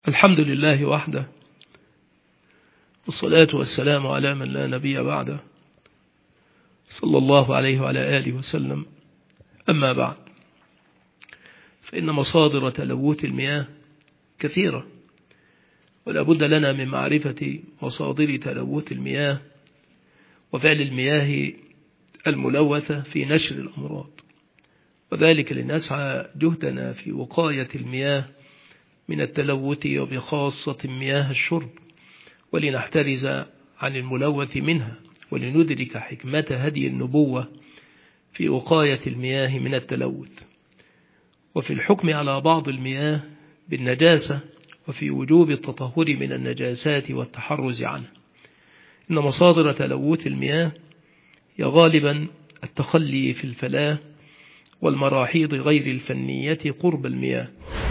الحمد لله وحده، والصلاة والسلام على من لا نبي بعده، صلى الله عليه وعلى آله وسلم. أما بعد، فإن مصادر تلوث المياه كثيرة، ولا بد لنا من معرفة مصادر تلوث المياه وفعل المياه الملوثة في نشر الأمراض، وذلك لنسعى جهدنا في وقاية المياه من التلوث، وبخاصة مياه الشرب، ولنحترز عن الملوث منها، ولندرك حكمة هدي النبوة في وقاية المياه من التلوث، وفي الحكم على بعض المياه بالنجاسة، وفي وجوب التطهر من النجاسات والتحرز عنها. إن مصادر تلوث المياه هي غالبا التخلي في الفلاة والمراحيض غير الفنية قرب المياه،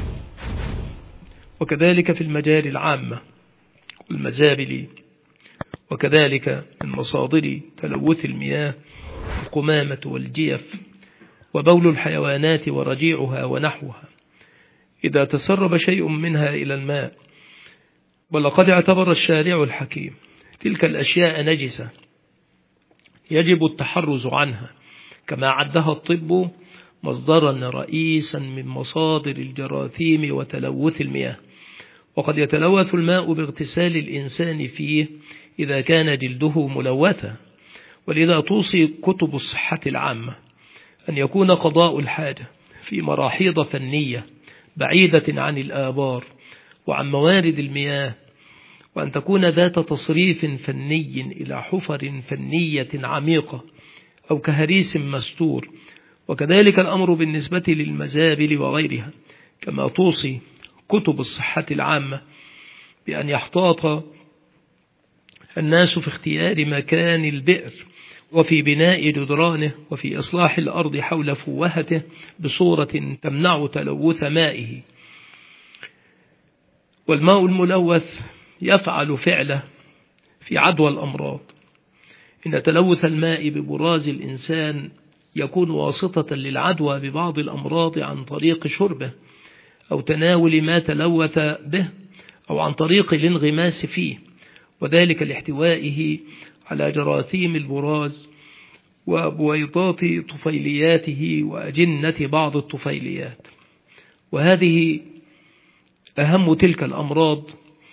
وكذلك في المجاري العامة والمزابل. وكذلك من مصادر تلوث المياه القمامة والجيف وبول الحيوانات ورجيعها ونحوها إذا تسرب شيء منها إلى الماء. ولقد اعتبر الشارع الحكيم تلك الأشياء نجسة يجب التحرز عنها، كما عدها الطب مصدرا رئيسا من مصادر الجراثيم وتلوث المياه. وقد يتلوث الماء باغتسال الإنسان فيه إذا كان جلده ملوثا، ولذا توصي كتب الصحة العامة أن يكون قضاء الحاجة في مراحيض فنية بعيدة عن الآبار وعن موارد المياه، وأن تكون ذات تصريف فني إلى حفر فنية عميقة أو كهريس مستور. وكذلك الأمر بالنسبة للمزابل وغيرها، كما توصي كتب الصحة العامة بأن يحتاط الناس في اختيار مكان البئر وفي بناء جدرانه وفي إصلاح الأرض حول فوهته بصورة تمنع تلوث مائه. والماء الملوث يفعل فعله في عدوى الأمراض. إن تلوث الماء ببراز الإنسان يكون واسطة للعدوى ببعض الأمراض عن طريق شربه أو تناول ما تلوث به، أو عن طريق الانغماس فيه، وذلك لاحتوائه على جراثيم البراز وبويضات طفيلياته وأجنة بعض الطفيليات. وهذه أهم تلك الأمراض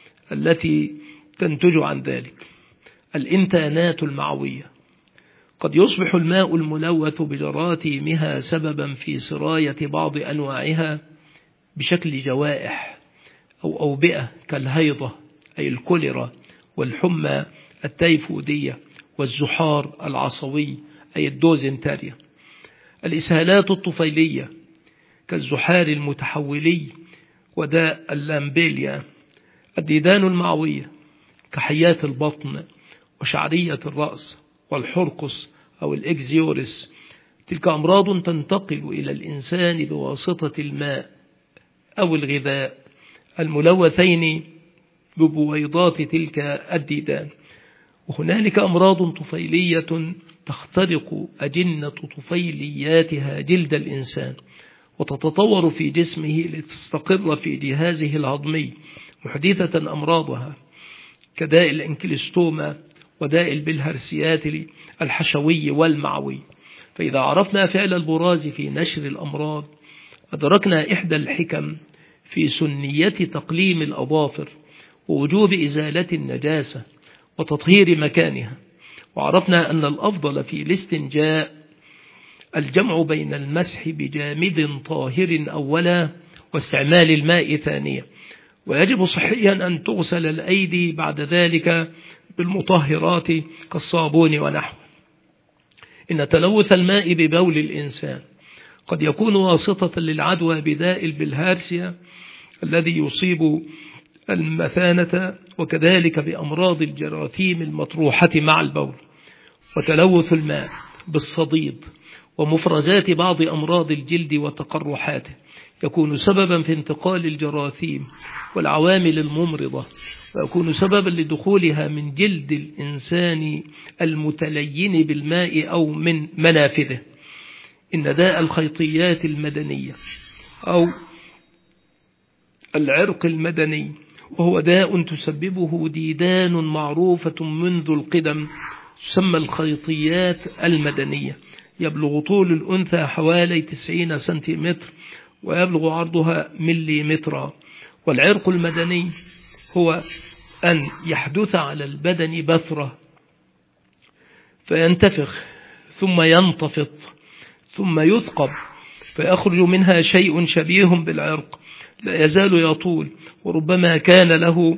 التي تنتج عن ذلك. الإنتانات المعوية. قد يصبح الماء الملوث بجراثيمها سببا في سراية بعض أنواعها بشكل جوائح أو أوبئة كالهيضة أي الكوليرا، والحمى التيفودية، والزحار العصوي أي الدوزنتاريا. الإسهالات الطفيلية كالزحار المتحولي وداء اللامبيليا. الديدان المعوية كحيات البطن وشعرية الرأس والحرقس أو الإكزيوريس. تلك أمراض تنتقل إلى الإنسان بواسطة الماء أو الغذاء الملوثين ببويضات تلك الديدان. وهنالك أمراض طفيلية تخترق أجنة طفيلياتها جلد الإنسان وتتطور في جسمه لتستقر في جهازه الهضمي، محدثة أمراضها كداء الانكليستوما وداء البلهارسيات الحشوي والمعوي. فإذا عرفنا فعل البراز في نشر الأمراض، أدركنا إحدى الحكم في سنية تقليم الأظافر ووجوب إزالة النجاسة وتطهير مكانها. وعرفنا أن الأفضل في الاستنجاء الجمع بين المسح بجامد طاهر أولا واستعمال الماء ثانيا، ويجب صحيا أن تغسل الأيدي بعد ذلك بالمطهرات كالصابون ونحوه. إن تلوث الماء ببول الإنسان قد يكون واسطة للعدوى بداء البلهارسيا الذي يصيب المثانة، وكذلك بأمراض الجراثيم المطروحة مع البول. وتلوث الماء بالصديد ومفرزات بعض أمراض الجلد وتقرحاته يكون سببا في انتقال الجراثيم والعوامل الممرضة، ويكون سببا لدخولها من جلد الإنسان المتلين بالماء أو من منافذه. إن داء الخيطيات المدنية أو العرق المدني وهو داء تسببه ديدان معروفة منذ القدم تسمى الخيطيات المدنية. يبلغ طول الأنثى حوالي 90 سنتيمتر ويبلغ عرضها مليمترا. والعرق المدني هو أن يحدث على البدن بثرة فينتفخ ثم ينتفض ثم يثقب فيخرج منها شيء شبيه بالعرق لا يزال يطول، وربما كان له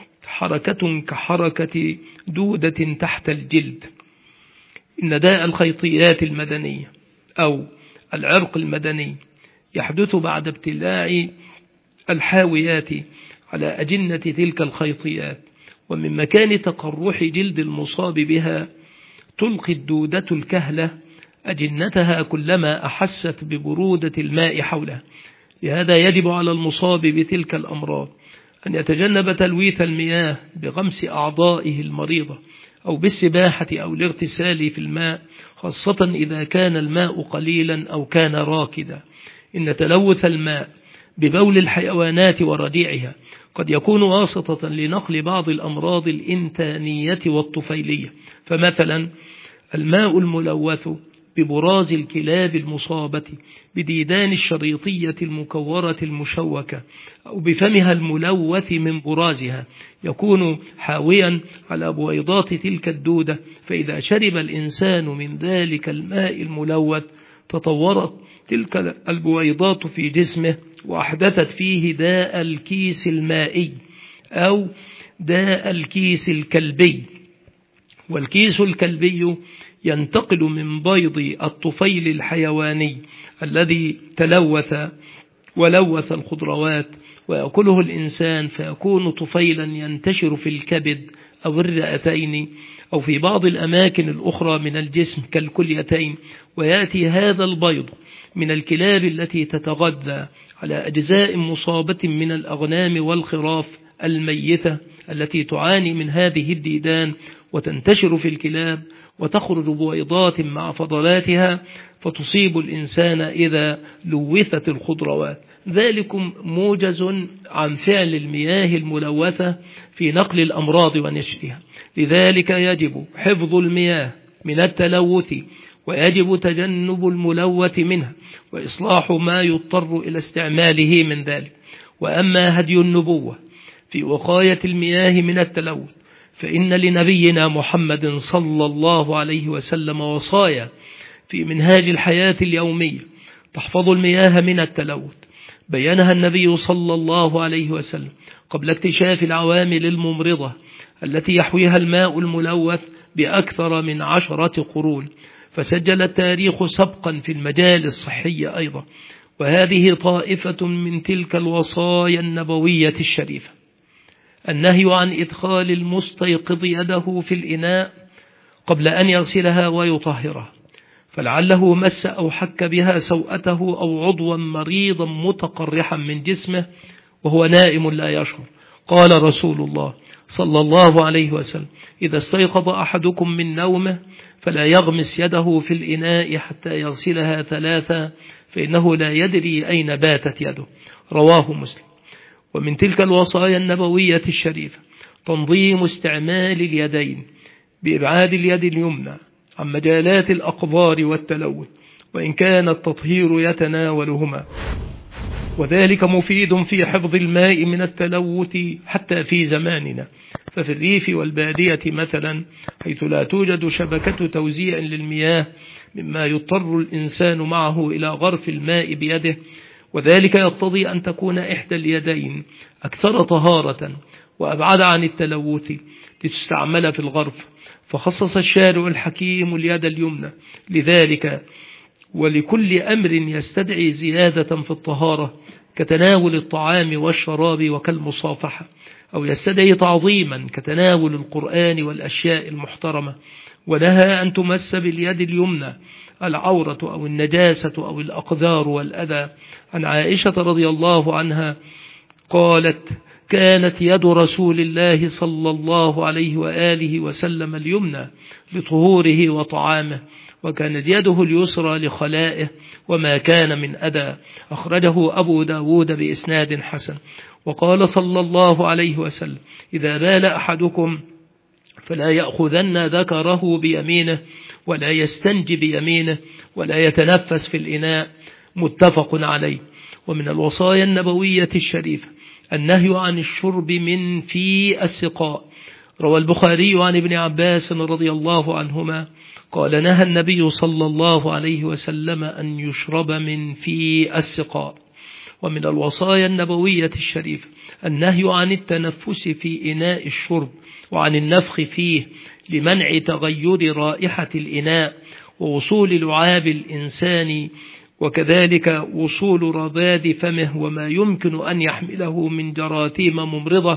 حركة كحركة دودة تحت الجلد. إن داء الخيطيات المدنية أو العرق المدني يحدث بعد ابتلاع الحاويات على أجنة تلك الخيطيات، ومن مكان تقرح جلد المصاب بها تلقي الدودة الكهلة أجنتها كلما أحست ببرودة الماء حولها. لهذا يجب على المصاب بتلك الأمراض أن يتجنب تلويث المياه بغمس أعضائه المريضة أو بالسباحة أو الاغتسال في الماء، خاصة إذا كان الماء قليلا أو كان راكدا. إن تلوث الماء ببول الحيوانات ورجيعها قد يكون واسطة لنقل بعض الأمراض الإنتانية والطفيلية، فمثلا الماء الملوث ببراز الكلاب المصابة بديدان الشريطية المكورة المشوكة أو بفمها الملوث من برازها يكون حاويا على بويضات تلك الدودة، فإذا شرب الإنسان من ذلك الماء الملوث تطورت تلك البويضات في جسمه وأحدثت فيه داء الكيس المائي أو داء الكيس الكلبي. والكيس الكلبي ينتقل من بيض الطفيل الحيواني الذي تلوث ولوث الخضروات ويأكله الإنسان فيكون طفيلا ينتشر في الكبد أو الرئتين أو في بعض الأماكن الأخرى من الجسم كالكليتين، ويأتي هذا البيض من الكلاب التي تتغذى على أجزاء مصابة من الأغنام والخراف الميتة التي تعاني من هذه الديدان، وتنتشر في الكلاب وتخرج بويضات مع فضلاتها فتصيب الإنسان إذا لوثت الخضروات. ذلكم موجز عن فعل المياه الملوثة في نقل الأمراض ونشرها. لذلك يجب حفظ المياه من التلوث ويجب تجنب الملوث منها وإصلاح ما يضطر إلى استعماله من ذلك. وأما هدي النبوة في وقاية المياه من التلوث فإن لنبينا محمد صلى الله عليه وسلم وصايا في منهاج الحياة اليومية تحفظ المياه من التلوث، بينها النبي صلى الله عليه وسلم قبل اكتشاف العوامل الممرضة التي يحويها الماء الملوث بأكثر من 10 قرون، فسجل التاريخ سبقا في المجال الصحي أيضا. وهذه طائفة من تلك الوصايا النبوية الشريفة: النهي عن إدخال المستيقظ يده في الإناء قبل أن يغسلها ويطهرها، فلعله مس أو حك بها سوءته أو عضوا مريضا متقرحا من جسمه وهو نائم لا يشعر. قال رسول الله صلى الله عليه وسلم: إذا استيقظ أحدكم من نومه فلا يغمس يده في الإناء حتى يغسلها 3 فإنه لا يدري أين باتت يده. رواه مسلم. ومن تلك الوصايا النبوية الشريفة تنظيم استعمال اليدين بإبعاد اليد اليمنى عن مجالات الأقذار والتلوث، وإن كان التطهير يتناولهما، وذلك مفيد في حفظ الماء من التلوث حتى في زماننا. ففي الريف والبادية مثلا حيث لا توجد شبكة توزيع للمياه مما يضطر الإنسان معه إلى غرف الماء بيده، وذلك يقتضي أن تكون إحدى اليدين أكثر طهارة وأبعد عن التلوث لتستعمل في الغرف، فخصص الشارع الحكيم اليد اليمنى لذلك. ولكل أمر يستدعي زيادة في الطهارة كتناول الطعام والشراب وكالمصافحة، أو يستدعي تعظيما كتناول القرآن والأشياء المحترمة، ونهى أن تمس باليد اليمنى العورة أو النجاسة أو الأقذار والأذى. عن عائشة رضي الله عنها قالت: كانت يد رسول الله صلى الله عليه وآله وسلم اليمنى لطهوره وطعامه، وكانت يده اليسرى لخلائه وما كان من أذى. أخرجه أبو داود بإسناد حسن. وقال صلى الله عليه وسلم: إذا بال أحدكم فلا يأخذن ذكره بيمينه ولا يستنج بيمينه ولا يتنفس في الإناء. متفق عليه. ومن الوصايا النبوية الشريفة النهي عن الشرب من في السقاء. روى البخاري عن ابن عباس رضي الله عنهما قال: نهى النبي صلى الله عليه وسلم أن يشرب من في السقاء. ومن الوصايا النبوية الشريفة النهي عن التنفس في إناء الشرب وعن النفخ فيه لمنع تغير رائحة الإناء ووصول لعاب الإنسان، وكذلك وصول رذاذ فمه وما يمكن أن يحمله من جراثيم ممرضة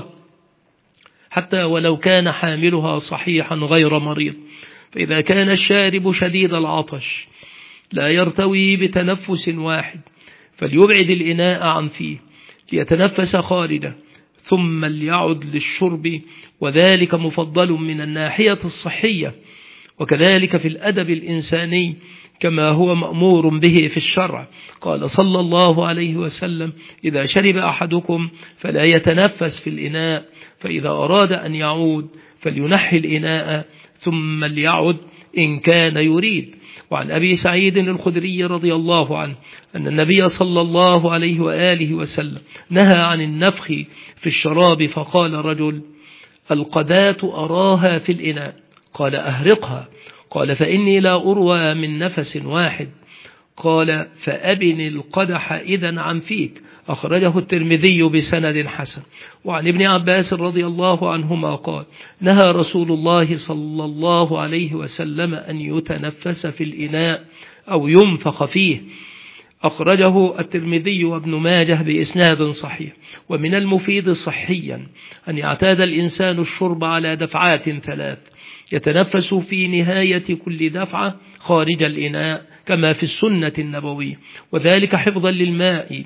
حتى ولو كان حاملها صحيحا غير مريض. فإذا كان الشارب شديد العطش لا يرتوي بتنفس واحد فليبعد الإناء عن فيه ليتنفس خارجه ثم ليعد للشرب، وذلك مفضل من الناحية الصحية وكذلك في الأدب الإنساني كما هو مأمور به في الشرع. قال صلى الله عليه وسلم: إذا شرب أحدكم فلا يتنفس في الإناء، فإذا أراد أن يعود فلينحي الإناء ثم ليعد إن كان يريد. وعن أبي سعيد الخدري رضي الله عنه أن النبي صلى الله عليه وآله وسلم نهى عن النفخ في الشراب، فقال رجل: القذاة أراها في الإناء. قال: أهرقها. قال: فإني لا أروى من نفس واحد. قال: فأبن القدح إذن عن فيك. أخرجه الترمذي بسند حسن. وعن ابن عباس رضي الله عنهما قال: نهى رسول الله صلى الله عليه وسلم أن يتنفس في الإناء أو ينفخ فيه. أخرجه الترمذي وابن ماجه بإسناد صحيح. ومن المفيد صحيا أن يعتاد الإنسان الشرب على دفعات 3 يتنفس في نهاية كل دفعة خارج الإناء كما في السنة النبوية، وذلك حفظا للماء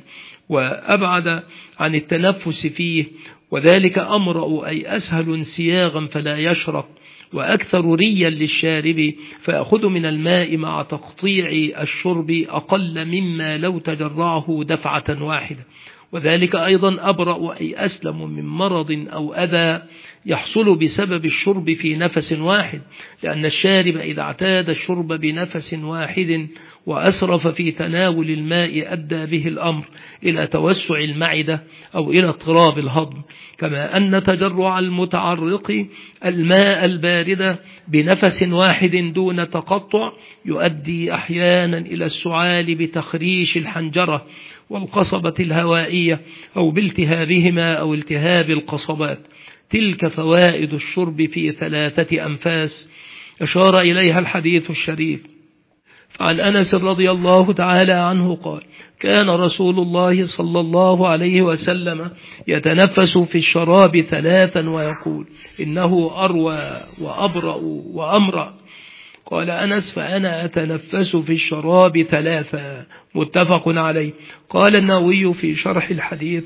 وأبعد عن التنفس فيه، وذلك أمرأ أي أسهل انسياغا فلا يشرق، وأكثر ريا للشارب فأخذ من الماء مع تقطيع الشرب أقل مما لو تجرعه دفعة واحدة، وذلك أيضا أبرأ أي أسلم من مرض أو أذى يحصل بسبب الشرب في نفس واحد، لأن الشارب إذا اعتاد الشرب بنفس واحد وأسرف في تناول الماء أدى به الأمر إلى توسع المعدة أو إلى اضطراب الهضم، كما أن تجرع المتعرق الماء البارد بنفس واحد دون تقطع يؤدي أحيانا إلى السعال بتخريش الحنجرة والقصبة الهوائية أو بالتهابهما أو التهاب القصبات. تلك فوائد الشرب في 3 أنفاس أشار إليها الحديث الشريف. فعن أنس رضي الله تعالى عنه قال: كان رسول الله صلى الله عليه وسلم يتنفس في الشراب 3 ويقول: إنه أروى وأبرأ وأمرأ. قال أنس: فأنا أتنفس في الشراب 3. متفق عليه. قال النووي في شرح الحديث: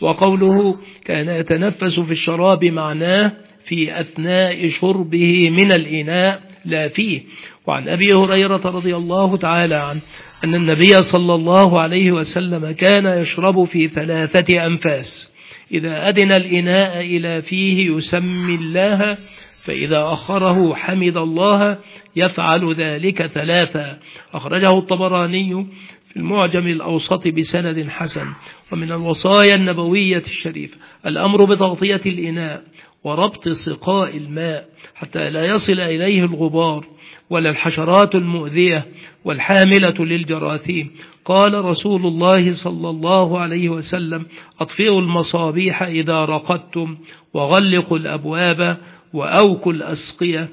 وقوله كان يتنفس في الشراب معناه في أثناء شربه من الإناء لا فيه. وعن أبي هريرة رضي الله تعالى عنه أن النبي صلى الله عليه وسلم كان يشرب في 3 أنفاس، إذا أدن الإناء إلى فيه يسمي الله، فإذا أخره حمد الله، يفعل ذلك 3. أخرجه الطبراني في المعجم الأوسط بسند حسن. ومن الوصايا النبوية الشريفة الأمر بتغطية الإناء وربط سقاء الماء حتى لا يصل إليه الغبار ولا الحشرات المؤذية والحاملة للجراثيم. قال رسول الله صلى الله عليه وسلم: أطفئوا المصابيح إذا رقدتم، وغلقوا الأبواب، وأوكوا الأسقية،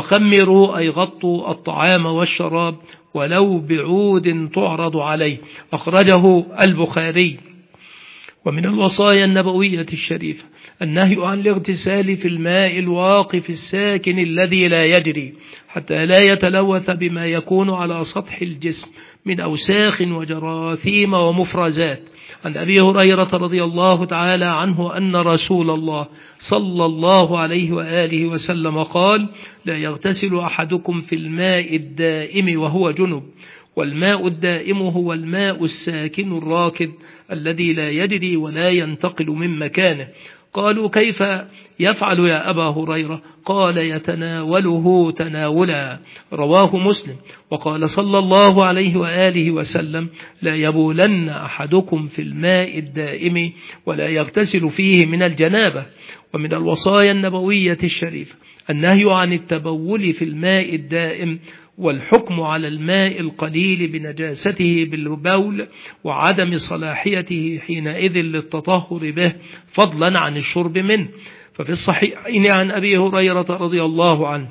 وخمروا أي غطوا الطعام والشراب ولو بعود تعرض عليه. أخرجه البخاري. ومن الوصايا النبوية الشريفة النهي عن الاغتسال في الماء الواقف الساكن الذي لا يجري حتى لا يتلوث بما يكون على سطح الجسم من أوساخ وجراثيم ومفرزات. عن أبي هريرة رضي الله تعالى عنه أن رسول الله صلى الله عليه وآله وسلم قال: لا يغتسل أحدكم في الماء الدائم وهو جنب، والماء الدائم هو الماء الساكن الراكد الذي لا يجري ولا ينتقل من مكانه. قالوا: كيف يفعل يا أبا هريرة؟ قال: يتناوله تناولا. رواه مسلم. وقال صلى الله عليه وآله وسلم: لا يبولن أحدكم في الماء الدائم ولا يغتسل فيه من الجنابة. ومن الوصايا النبوية الشريفة النهي عن التبول في الماء الدائم، والحكم على الماء القليل بنجاسته بالبول وعدم صلاحيته حينئذ للتطهر به فضلا عن الشرب منه. ففي الصحيحين عن أبي هريرة رضي الله عنه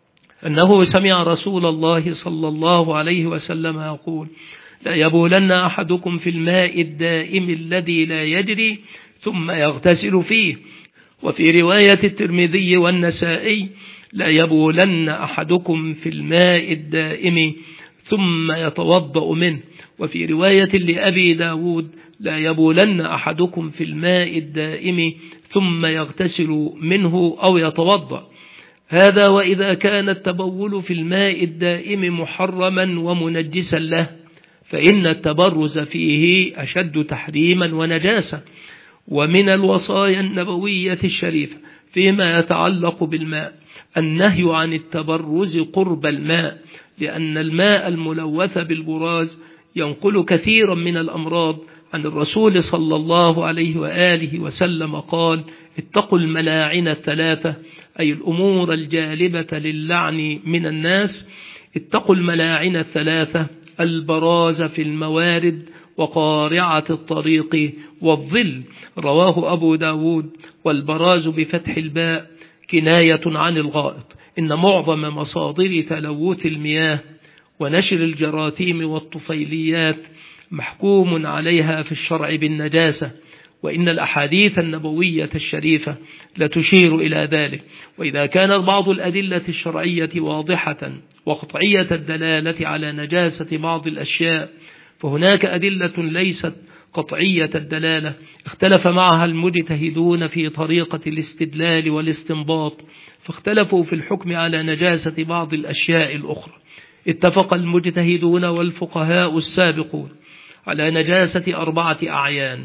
أنه سمع رسول الله صلى الله عليه وسلم يقول: لا يبولن أحدكم في الماء الدائم الذي لا يجري ثم يغتسل فيه. وفي رواية الترمذي والنسائي: لا يبولن أحدكم في الماء الدائم ثم يتوضأ منه. وفي رواية لأبي داود: لا يبولن أحدكم في الماء الدائم ثم يغتسل منه أو يتوضأ. هذا وإذا كان التبول في الماء الدائم محرما ومنجسا له، فإن التبرز فيه أشد تحريما ونجاسة. ومن الوصايا النبوية الشريفة فيما يتعلق بالماء النهي عن التبرز قرب الماء، لأن الماء الملوث بالبراز ينقل كثيرا من الأمراض. عن الرسول صلى الله عليه وآله وسلم قال: اتقوا الملاعن الثلاثة، أي الأمور الجالبة للعن من الناس. اتقوا الملاعن الثلاثة: البراز في الموارد، وقارعة الطريق، والظل. رواه أبو داود. والبراز بفتح الباء كناية عن الغائط. إن معظم مصادر تلوث المياه ونشر الجراثيم والطفيليات محكوم عليها في الشرع بالنجاسة، وإن الأحاديث النبوية الشريفة لتشير إلى ذلك. وإذا كانت بعض الأدلة الشرعية واضحة وقطعية الدلالة على نجاسة بعض الأشياء، فهناك أدلة ليست قطعية الدلالة اختلف معها المجتهدون في طريقة الاستدلال والاستنباط، فاختلفوا في الحكم على نجاسة بعض الأشياء الأخرى. اتفق المجتهدون والفقهاء السابقون على نجاسة 4 أعيان: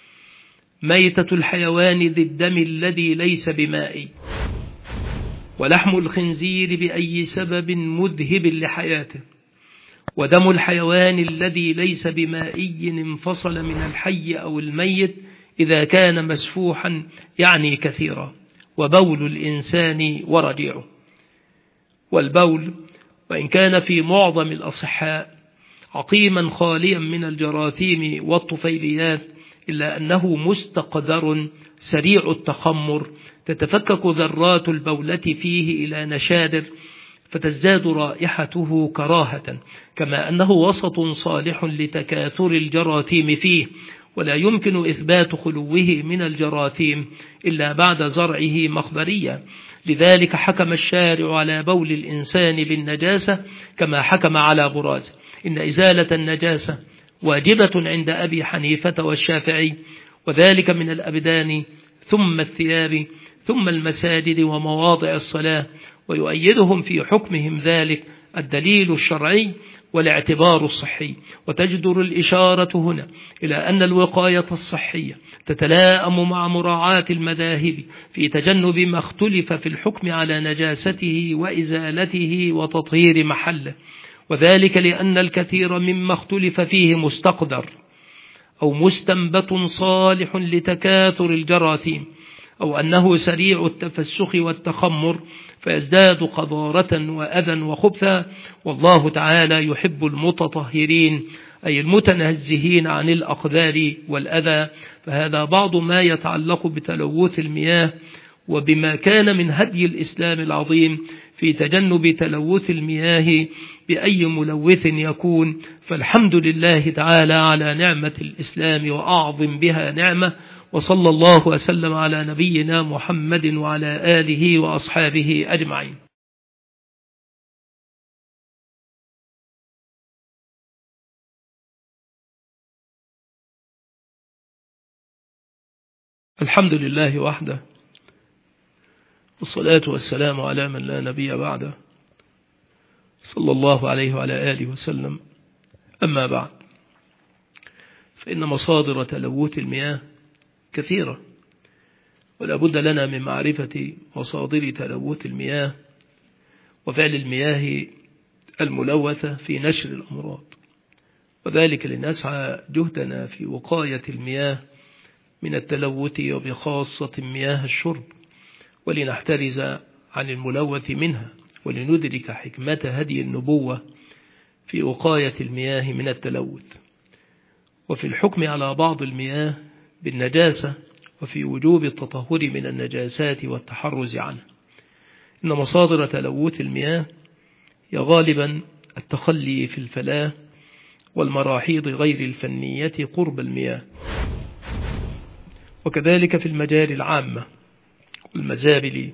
ميتة الحيوان ذي الدم الذي ليس بمائي، ولحم الخنزير بأي سبب مذهب لحياته، ودم الحيوان الذي ليس بمائي انفصل من الحي أو الميت إذا كان مسفوحا يعني كثيرا، وبول الإنسان ورجيعه. والبول وإن كان في معظم الأصحاء عقيما خاليا من الجراثيم والطفيليات، إلا أنه مستقدر سريع التخمر، تتفكك ذرات البولة فيه إلى نشادر فتزداد رائحته كراهة، كما أنه وسط صالح لتكاثر الجراثيم فيه، ولا يمكن إثبات خلوه من الجراثيم إلا بعد زرعه مخبريا. لذلك حكم الشارع على بول الإنسان بالنجاسة كما حكم على برازه. إن إزالة النجاسة واجبة عند أبي حنيفة والشافعي، وذلك من الأبدان ثم الثياب ثم المساجد ومواضع الصلاة، ويؤيدهم في حكمهم ذلك الدليل الشرعي والاعتبار الصحي. وتجدر الإشارة هنا إلى أن الوقاية الصحية تتلائم مع مراعاة المذاهب في تجنب ما اختلف في الحكم على نجاسته وإزالته وتطهير محله، وذلك لأن الكثير مما اختلف فيه مستقدر أو مستنبت صالح لتكاثر الجراثيم، أو أنه سريع التفسخ والتخمر فيزداد قذارة وأذى وخبثا. والله تعالى يحب المتطهرين، أي المتنزهين عن الأقذار والأذى. فهذا بعض ما يتعلق بتلوث المياه، وبما كان من هدي الإسلام العظيم في تجنب تلوث المياه بأي ملوث يكون، فالحمد لله تعالى على نعمة الإسلام وأعظم بها نعمة. وصلى الله وسلم على نبينا محمد وعلى آله وأصحابه أجمعين. الحمد لله وحده، والصلاة والسلام على من لا نبي بعده، صلى الله عليه وعلى آله وسلم. أما بعد، فإن مصادر تلوث المياه كثيرة، ولا بد لنا من معرفة مصادر تلوث المياه وفعل المياه الملوثة في نشر الأمراض، وذلك لنسعى جهدنا في وقاية المياه من التلوث، وبخاصة مياه الشرب، ولنحترز عن الملوث منها، ولندرك حكمة هدي النبوة في وقاية المياه من التلوث، وفي الحكم على بعض المياه بالنجاسة، وفي وجوب التطهر من النجاسات والتحرز عنها. إن مصادر تلوث المياه هي غالبا التخلي في الفلاة والمراحيض غير الفنية قرب المياه، وكذلك في المجاري العامة والمزابل،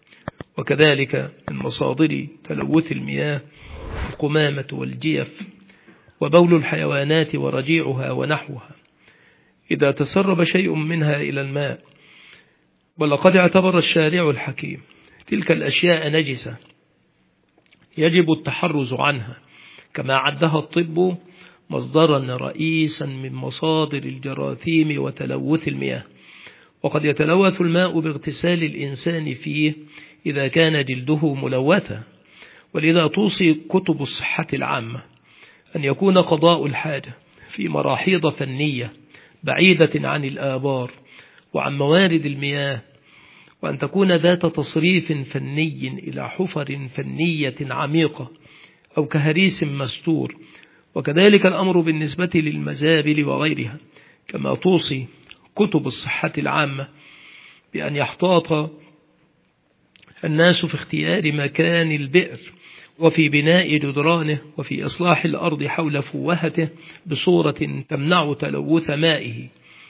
وكذلك من مصادر تلوث المياه القمامة والجيف وبول الحيوانات ورجيعها ونحوها إذا تسرب شيء منها إلى الماء. ولقد اعتبر الشارع الحكيم تلك الأشياء نجسة يجب التحرز عنها، كما عدها الطب مصدرا رئيسا من مصادر الجراثيم وتلوث المياه. وقد يتلوث الماء باغتسال الإنسان فيه إذا كان جلده ملوثا، ولذا توصي كتب الصحة العامة أن يكون قضاء الحاجة في مراحيض فنية بعيدة عن الآبار وعن موارد المياه، وأن تكون ذات تصريف فني إلى حفر فنية عميقة أو كهريس مستور. وكذلك الأمر بالنسبة للمزابل وغيرها، كما توصي كتب الصحة العامة بأن يحتاط الناس في اختيار مكان البئر وفي بناء جدرانه وفي إصلاح الأرض حول فوهته بصورة تمنع تلوث مائه.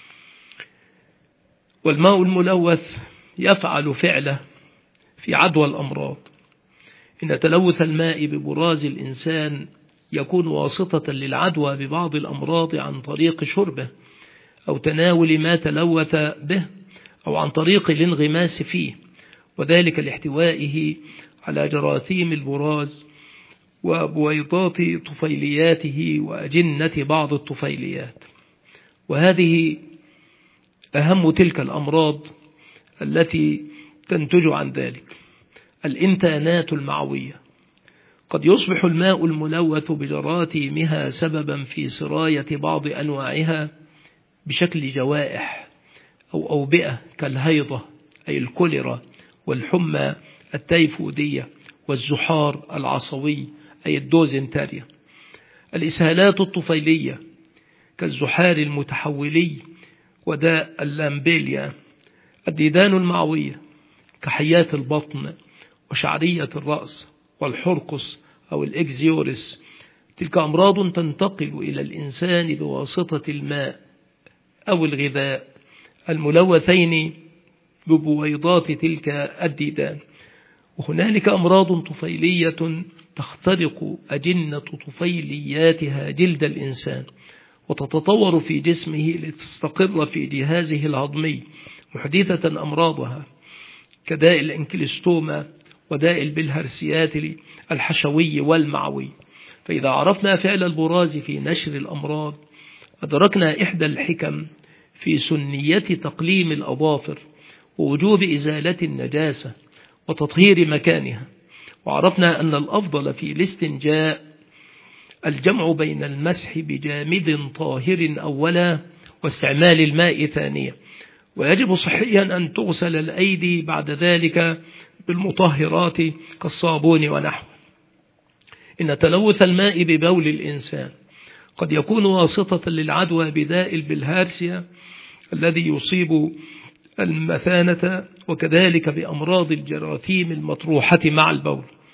والماء الملوث يفعل فعله في عدوى الأمراض. إن تلوث الماء ببراز الإنسان يكون واسطة للعدوى ببعض الأمراض عن طريق شربه أو تناول ما تلوث به، أو عن طريق الانغماس فيه، وذلك لاحتوائه على جراثيم البراز وبويضات طفيلياته وأجنة بعض الطفيليات. وهذه أهم تلك الأمراض التي تنتج عن ذلك. الإنتانات المعوية، قد يصبح الماء الملوث بجراثيمها سببا في سراية بعض أنواعها بشكل جوائح أو أوبئة كالهيضة أي الكوليرا، والحمى التيفودية، والزحار العصوي أي الدوزنتاريا. الإسهالات الطفيلية كالزحار المتحولي وداء اللامبيليا. الديدان المعوية كحيات البطن وشعرية الرأس والحرقس أو الإكزيوريس. تلك أمراض تنتقل إلى الإنسان بواسطة الماء أو الغذاء الملوثين ببويضات تلك الديدان. وهنالك أمراض طفيلية تخترق أجنة طفيلياتها جلد الإنسان وتتطور في جسمه لتستقر في جهازه الهضمي، محدثة أمراضها كداء الانكلستوما وداء البلهارسياتي الحشوي والمعوي. فإذا عرفنا فعل البراز في نشر الأمراض، أدركنا إحدى الحكم في سنية تقليم الأظافر ووجوب إزالة النجاسة وتطهير مكانها، وعرفنا أن الأفضل في الاستنجاء الجمع بين المسح بجامد طاهر أولا واستعمال الماء ثانيا، ويجب صحيا أن تغسل الأيدي بعد ذلك بالمطهرات كالصابون ونحوه. إن تلوث الماء ببول الإنسان قد يكون واسطة للعدوى بداء البلهارسيا الذي يصيب المثانة، وكذلك بأمراض الجراثيم المطروحة مع البول.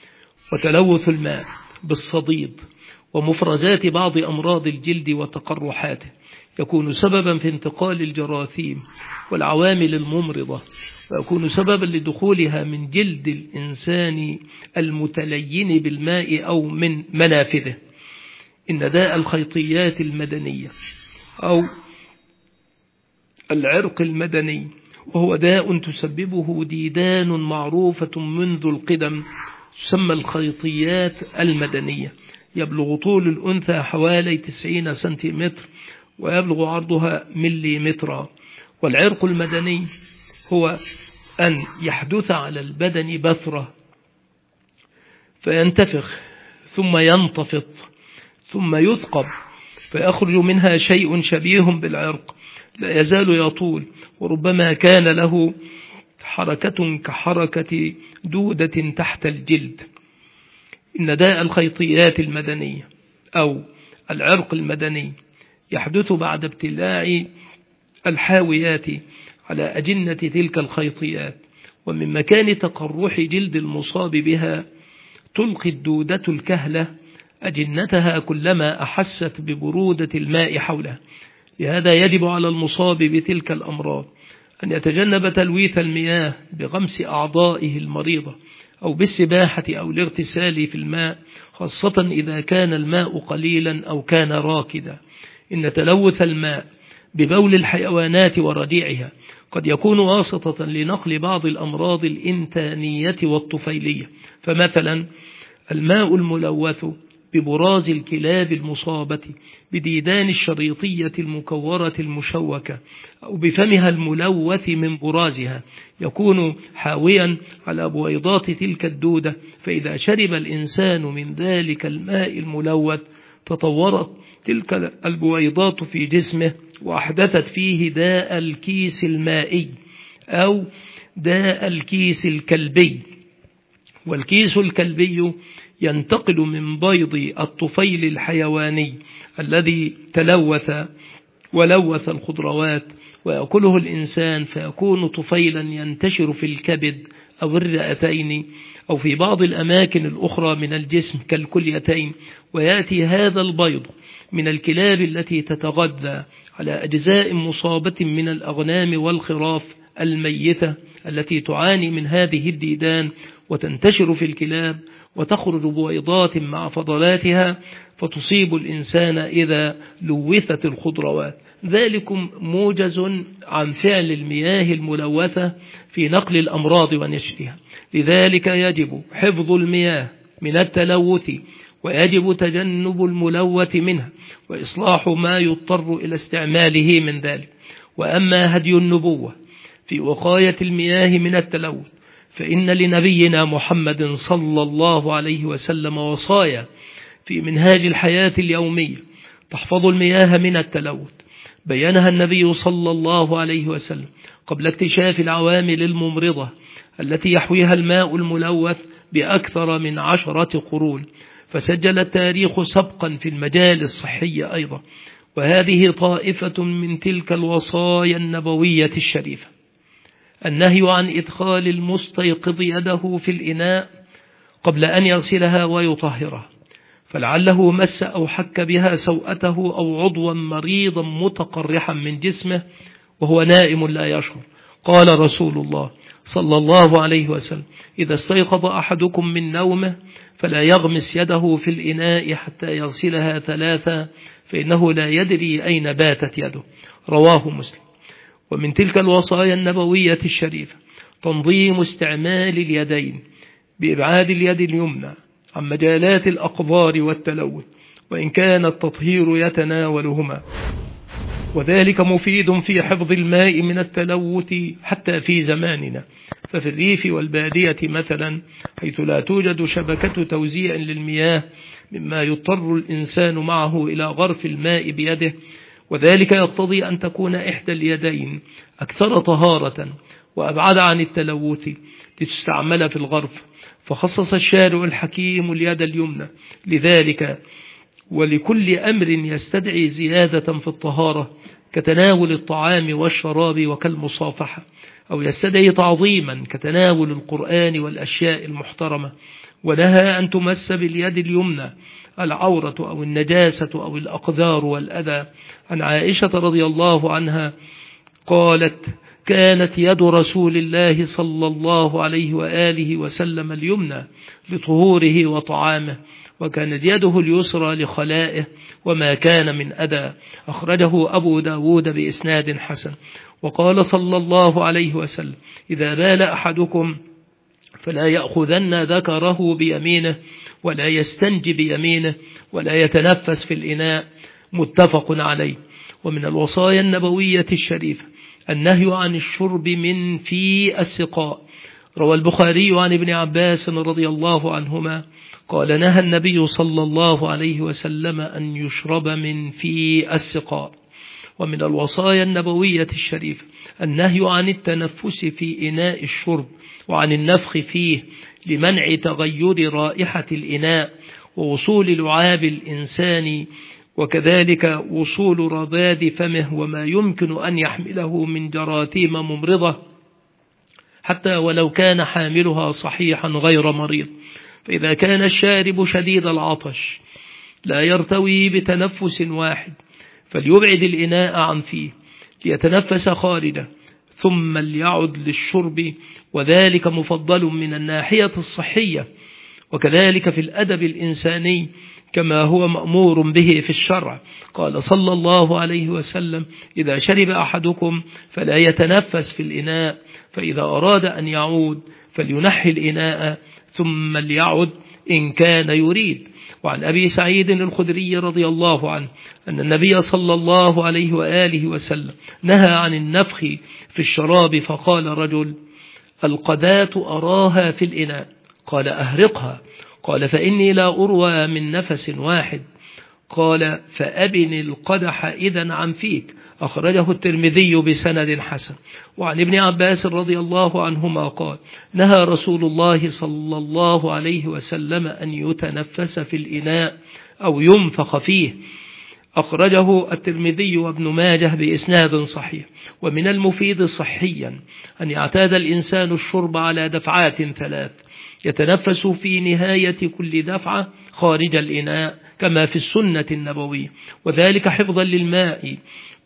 وتلوث الماء بالصديد ومفرزات بعض أمراض الجلد وتقرحاته يكون سببا في انتقال الجراثيم والعوامل الممرضة، ويكون سببا لدخولها من جلد الإنسان المتلين بالماء أو من منافذه. إن داء الخيطيات المدنية أو العرق المدني وهو داء تسببه ديدان معروفة منذ القدم تسمى الخيطيات المدنية. يبلغ طول الأنثى حوالي 90 سنتيمتر ويبلغ عرضها مليمترا. والعرق المدني هو أن يحدث على البدن بثرة فينتفخ ثم ينتفض ثم يثقب فيخرج منها شيء شبيه بالعرق لا يزال يطول، وربما كان له حركة كحركة دودة تحت الجلد. إن داء الخيطيات المدنية أو العرق المدني يحدث بعد ابتلاع الحاويات على أجنة تلك الخيطيات، ومن مكان تقرح جلد المصاب بها تلقي الدودة الكهلة أجنتها كلما أحست ببرودة الماء حولها. لهذا يجب على المصاب بتلك الأمراض أن يتجنب تلويث المياه بغمس أعضائه المريضة أو بالسباحة أو الاغتسال في الماء، خاصة إذا كان الماء قليلا أو كان راكدا. إن تلوث الماء ببول الحيوانات ورجيعها قد يكون واسطة لنقل بعض الأمراض الإنتانية والطفيلية، فمثلا الماء الملوث ببراز الكلاب المصابة بديدان الشريطية المكورة المشوكة أو بفمها الملوث من برازها يكون حاويا على بويضات تلك الدودة، فإذا شرب الإنسان من ذلك الماء الملوث تطورت تلك البويضات في جسمه وأحدثت فيه داء الكيس المائي أو داء الكيس الكلبي. والكيس الكلبي ينتقل من بيض الطفيل الحيواني الذي تلوث ولوث الخضروات ويأكله الإنسان فيكون طفيلا ينتشر في الكبد أو الرئتين أو في بعض الأماكن الأخرى من الجسم كالكليتين، ويأتي هذا البيض من الكلاب التي تتغذى على أجزاء مصابة من الأغنام والخراف الميتة التي تعاني من هذه الديدان وتنتشر في الكلاب وتخرج بويضات مع فضلاتها فتصيب الإنسان إذا لوثت الخضروات. ذلكم موجز عن فعل المياه الملوثة في نقل الأمراض ونشرها. لذلك يجب حفظ المياه من التلوث ويجب تجنب الملوث منها وإصلاح ما يضطر إلى استعماله من ذلك. وأما هدي النبوة في وقاية المياه من التلوث فإن لنبينا محمد صلى الله عليه وسلم وصايا في منهاج الحياة اليومية تحفظ المياه من التلوث، بينها النبي صلى الله عليه وسلم قبل اكتشاف العوامل الممرضة التي يحويها الماء الملوث بأكثر من 10 قرون، فسجل التاريخ سبقا في المجال الصحي أيضا. وهذه طائفة من تلك الوصايا النبوية الشريفة: النهي عن إدخال المستيقظ يده في الإناء قبل أن يغسلها ويطهرها، فلعله مس أو حك بها سوءته أو عضوا مريضا متقرحا من جسمه وهو نائم لا يشعر. قال رسول الله صلى الله عليه وسلم: إذا استيقظ أحدكم من نومه فلا يغمس يده في الإناء حتى يغسلها 3 فإنه لا يدري أين باتت يده. رواه مسلم. ومن تلك الوصايا النبوية الشريفة تنظيم استعمال اليدين بإبعاد اليد اليمنى عن مجالات الأقذار والتلوث، وإن كان التطهير يتناولهما، وذلك مفيد في حفظ الماء من التلوث حتى في زماننا. ففي الريف والبادية مثلا حيث لا توجد شبكة توزيع للمياه مما يضطر الإنسان معه إلى غرف الماء بيده، وذلك يقتضي أن تكون إحدى اليدين أكثر طهارة وأبعد عن التلوث لتستعمل في الغرف، فخصص الشارع الحكيم اليد اليمنى لذلك ولكل أمر يستدعي زيادة في الطهارة كتناول الطعام والشراب وكالمصافحة، أو يستدعي تعظيما كتناول القرآن والأشياء المحترمة. ونهى أن تمس باليد اليمنى العورة أو النجاسة أو الأقذار والأذى. عن عائشة رضي الله عنها قالت: كانت يد رسول الله صلى الله عليه وآله وسلم اليمنى لطهوره وطعامه، وكانت يده اليسرى لخلائه وما كان من أذى. أخرجه أبو داود بإسناد حسن. وقال صلى الله عليه وسلم: إذا بال أحدكم فلا يأخذن ذكره بيمينه ولا يستنجي بيمينه ولا يتنفس في الإناء. متفق عليه. ومن الوصايا النبوية الشريفة النهي عن الشرب من في السقاء. روى البخاري عن ابن عباس رضي الله عنهما قال: نهى النبي صلى الله عليه وسلم أن يشرب من في السقاء. ومن الوصايا النبوية الشريفة النهي عن التنفس في إناء الشرب وعن النفخ فيه لمنع تغير رائحة الإناء ووصول لعاب الإنسان، وكذلك وصول رذاذ فمه وما يمكن أن يحمله من جراثيم ممرضة حتى ولو كان حاملها صحيحا غير مريض. فإذا كان الشارب شديد العطش لا يرتوي بتنفس واحد فليبعد الإناء عن فيه ليتنفس خارجه ثم ليعد للشرب، وذلك مفضل من الناحية الصحية، وكذلك في الأدب الإنساني كما هو مأمور به في الشرع. قال صلى الله عليه وسلم: إذا شرب أحدكم فلا يتنفس في الإناء، فإذا أراد أن يعود فلينحي الإناء ثم ليعد إن كان يريد. وعن أبي سعيد الخدري رضي الله عنه أن النبي صلى الله عليه وآله وسلم نهى عن النفخ في الشراب، فقال رجل: القذاة أراها في الإناء. قال: أهرقها. قال: فإني لا أروى من نفس واحد. قال: فأبن القدح إذن عن فيك. أخرجه الترمذي بسند حسن. وعن ابن عباس رضي الله عنهما قال: نهى رسول الله صلى الله عليه وسلم أن يتنفس في الإناء أو ينفخ فيه. أخرجه الترمذي وابن ماجه بإسناد صحيح. ومن المفيد صحيا أن يعتاد الإنسان الشرب على دفعات 3 يتنفس في نهاية كل دفعة خارج الإناء كما في السنة النبوية، وذلك حفظا للماء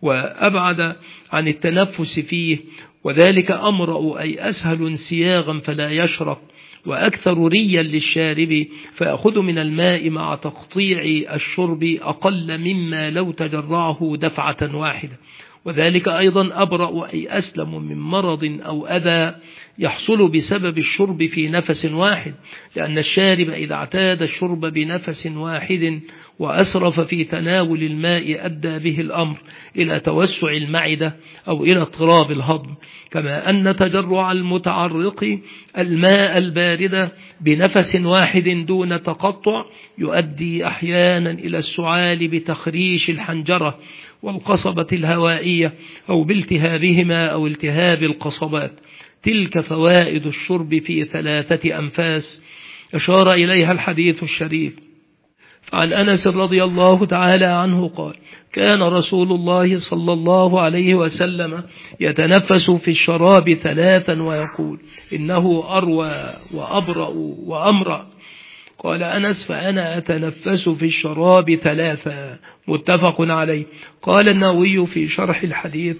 وأبعد عن التنفس فيه، وذلك أمرأ أي أسهل انسياغا فلا يشرق، وأكثر ريا للشارب فيأخذ من الماء مع تقطيع الشرب أقل مما لو تجرعه دفعة واحدة، وذلك أيضا أبرأ أي أسلم من مرض أو أذى يحصل بسبب الشرب في نفس واحد، لأن الشارب إذا اعتاد الشرب بنفس واحد وأسرف في تناول الماء أدى به الأمر إلى توسع المعدة أو إلى اضطراب الهضم، كما أن تجرع المتعرق الماء البارد بنفس واحد دون تقطع يؤدي أحيانا إلى السعال بتخريش الحنجرة والقصبة الهوائية أو بالتهابهما أو التهاب القصبات. تلك فوائد الشرب في 3 أنفاس أشار إليها الحديث الشريف. فعن أنس رضي الله تعالى عنه قال: كان رسول الله صلى الله عليه وسلم يتنفس في الشراب 3 ويقول: إنه أروى وأبرأ وأمرأ. قال أنس: فأنا أتنفس في الشراب 3. متفق عليه. قال النووي في شرح الحديث: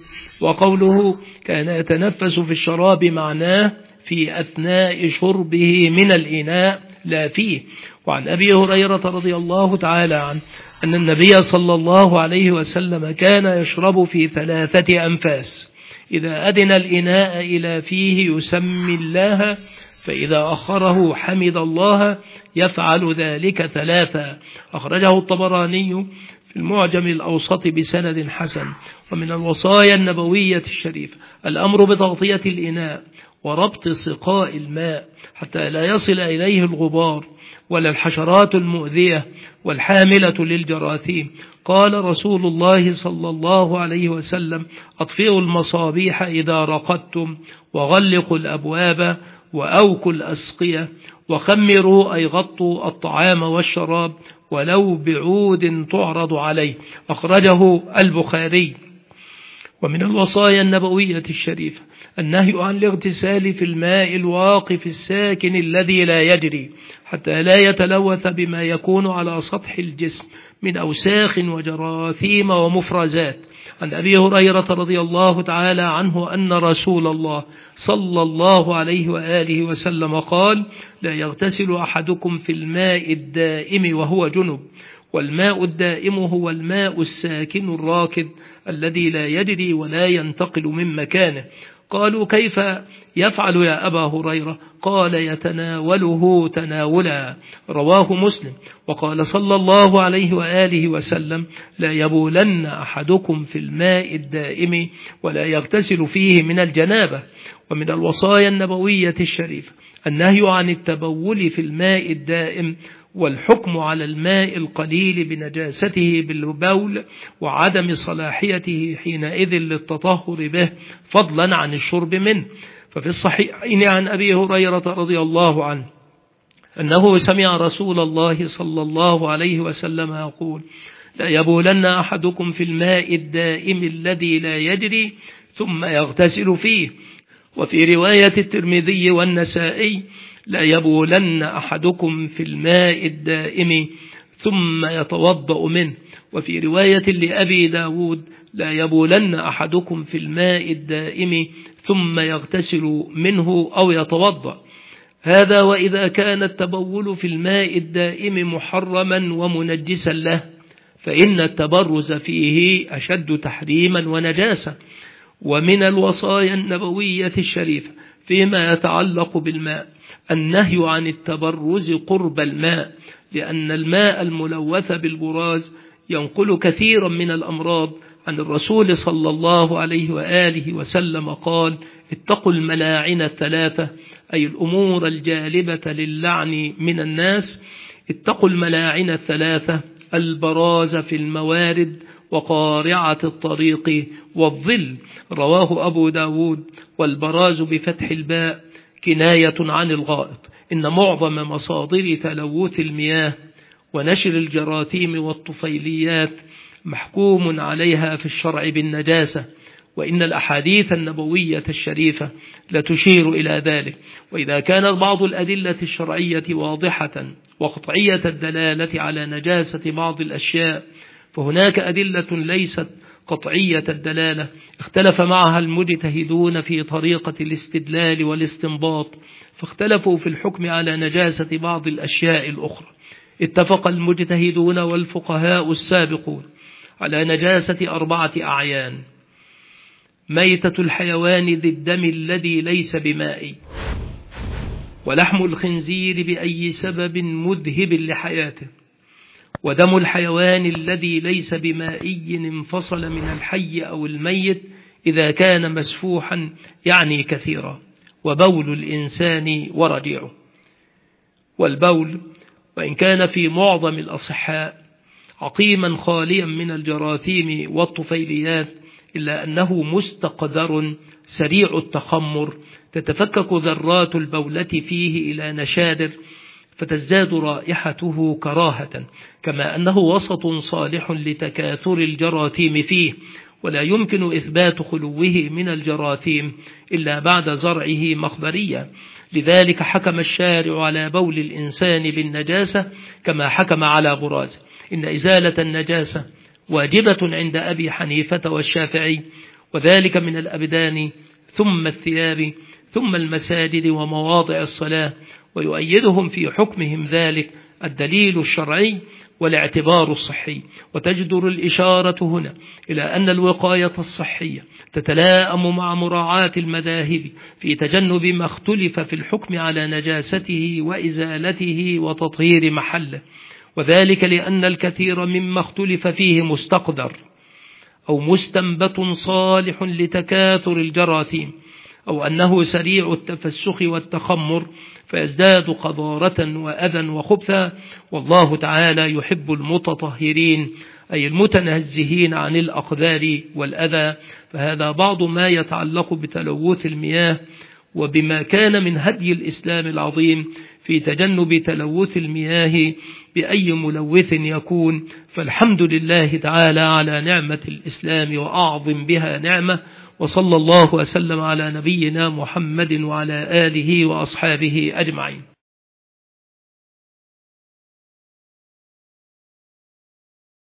وقوله كان يتنفس في الشراب معناه في أثناء شربه من الإناء لا فيه. وعن أبي هريرة رضي الله تعالى عنه أن النبي صلى الله عليه وسلم كان يشرب في 3 أنفاس، إذا أدن الإناء إلى فيه يسمي الله، فإذا أخره حمد الله، يفعل ذلك 3. أخرجه الطبراني في المعجم الأوسط بسند حسن. ومن الوصايا النبوية الشريفة الأمر بتغطية الإناء وربط سقاء الماء حتى لا يصل إليه الغبار ولا الحشرات المؤذية والحاملة للجراثيم. قال رسول الله صلى الله عليه وسلم: أطفئوا المصابيح إذا رقدتم وغلقوا الأبواب وأوكوا الأسقية وخمروا أي غطوا الطعام والشراب ولو بعود تعرض عليه. أخرجه البخاري. ومن الوصايا النبوية الشريفة النهي عن الاغتسال في الماء الواقف الساكن الذي لا يجري حتى لا يتلوث بما يكون على سطح الجسم من أوساخ وجراثيم ومفرزات. عن أبي هريرة رضي الله تعالى عنه أن رسول الله صلى الله عليه وآله وسلم قال: لا يغتسل أحدكم في الماء الدائم وهو جنب، والماء الدائم هو الماء الساكن الراكد الذي لا يجري ولا ينتقل من مكانه. قالوا: كيف يفعل يا أبا هريرة؟ قال: يتناوله تناولا. رواه مسلم. وقال صلى الله عليه وآله وسلم: لا يبولن أحدكم في الماء الدائم ولا يغتسل فيه من الجنابة. ومن الوصايا النبوية الشريفة النهي عن التبول في الماء الدائم والحكم على الماء القليل بنجاسته بالبول وعدم صلاحيته حينئذ للتطهر به فضلا عن الشرب منه. ففي الصحيحين عن أبي هريرة رضي الله عنه أنه سمع رسول الله صلى الله عليه وسلم يقول: لا يبولن أحدكم في الماء الدائم الذي لا يجري ثم يغتسل فيه. وفي رواية الترمذي والنسائي: لا يبولن أحدكم في الماء الدائم ثم يتوضأ منه. وفي رواية لأبي داود: لا يبولن أحدكم في الماء الدائم ثم يغتسل منه أو يتوضأ. هذا وإذا كان التبول في الماء الدائم محرما ومنجسا له، فإن التبرز فيه أشد تحريما ونجاسة. ومن الوصايا النبوية الشريفة فيما يتعلق بالماء النهي عن التبرز قرب الماء، لأن الماء الملوث بالبراز ينقل كثيرا من الأمراض. عن الرسول صلى الله عليه وآله وسلم قال: اتقوا الملاعن الثلاثة، أي الأمور الجالبة للعن من الناس. اتقوا الملاعن الثلاثة: البراز في الموارد وقارعة الطريق والظل. رواه أبو داود. والبراز بفتح الباء كناية عن الغائط. إن معظم مصادر تلوث المياه ونشر الجراثيم والطفيليات محكوم عليها في الشرع بالنجاسة، وإن الأحاديث النبوية الشريفة لتشير إلى ذلك. وإذا كانت بعض الأدلة الشرعية واضحة وقطعية الدلالة على نجاسة بعض الأشياء، فهناك أدلة ليست قطعية الدلالة اختلف معها المجتهدون في طريقة الاستدلال والاستنباط، فاختلفوا في الحكم على نجاسة بعض الأشياء الأخرى. اتفق المجتهدون والفقهاء السابقون على نجاسة 4 أعيان: ميتة الحيوان ذي الدم الذي ليس بمائي، ولحم الخنزير بأي سبب مذهب لحياته، ودم الحيوان الذي ليس بمائي انفصل من الحي أو الميت إذا كان مسفوحا يعني كثيرا، وبول الإنسان ورجيعه. والبول وإن كان في معظم الأصحاء عقيما خاليا من الجراثيم والطفيليات، إلا أنه مستقذر سريع التخمر، تتفكك ذرات البولة فيه إلى نشادر فتزداد رائحته كراهة، كما أنه وسط صالح لتكاثر الجراثيم فيه، ولا يمكن إثبات خلوه من الجراثيم إلا بعد زرعه مخبريا. لذلك حكم الشارع على بول الإنسان بالنجاسة كما حكم على برازه. إن إزالة النجاسة واجبة عند أبي حنيفة والشافعي، وذلك من الأبدان ثم الثياب ثم المساجد ومواضع الصلاة، ويؤيدهم في حكمهم ذلك الدليل الشرعي والاعتبار الصحي. وتجدر الإشارة هنا إلى أن الوقاية الصحية تتلائم مع مراعاة المذاهب في تجنب ما اختلف في الحكم على نجاسته وإزالته وتطهير محله، وذلك لأن الكثير مما اختلف فيه مستقدر أو مستنبت صالح لتكاثر الجراثيم، أو أنه سريع التفسخ والتخمر فيزداد قذارة وأذى وخبثا. والله تعالى يحب المتطهرين، أي المتنزهين عن الأقذار والأذى. فهذا بعض ما يتعلق بتلوث المياه وبما كان من هدي الإسلام العظيم في تجنب تلوث المياه بأي ملوث يكون. فالحمد لله تعالى على نعمة الإسلام وأعظم بها نعمة، وصلى الله وسلم على نبينا محمد وعلى آله وأصحابه أجمعين.